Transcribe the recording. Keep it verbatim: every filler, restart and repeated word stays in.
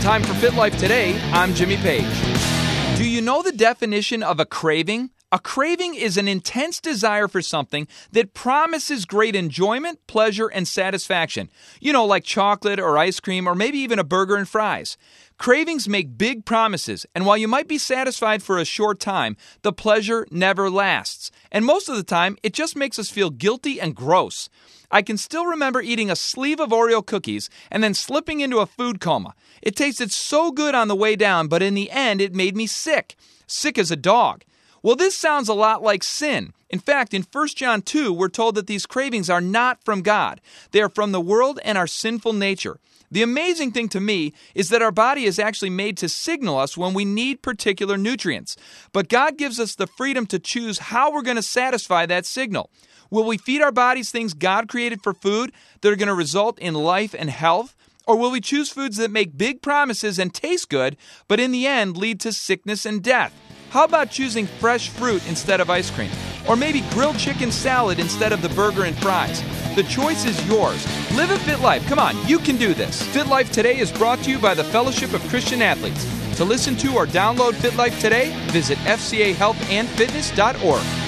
Time for Fit Life Today, I'm Jimmy Page. Do you know the definition of a craving? A craving is an intense desire for something that promises great enjoyment, pleasure, and satisfaction. You know, like chocolate or ice cream or maybe even a burger and fries. Cravings make big promises, and while you might be satisfied for a short time, the pleasure never lasts. And most of the time, it just makes us feel guilty and gross. I can still remember eating a sleeve of Oreo cookies and then slipping into a food coma. It tasted so good on the way down, but in the end, it made me sick. Sick as a dog. Well, this sounds a lot like sin. In fact, in First John two, we're told that these cravings are not from God. They are from the world and our sinful nature. The amazing thing to me is that our body is actually made to signal us when we need particular nutrients. But God gives us the freedom to choose how we're going to satisfy that signal. Will we feed our bodies things God created for food that are going to result in life and health? Or will we choose foods that make big promises and taste good, but in the end lead to sickness and death? How about choosing fresh fruit instead of ice cream? Or maybe grilled chicken salad instead of the burger and fries? The choice is yours. Live a fit life. Come on, you can do this. Fit Life Today is brought to you by the Fellowship of Christian Athletes. To listen to or download Fit Life Today, visit f c a health and fitness dot org.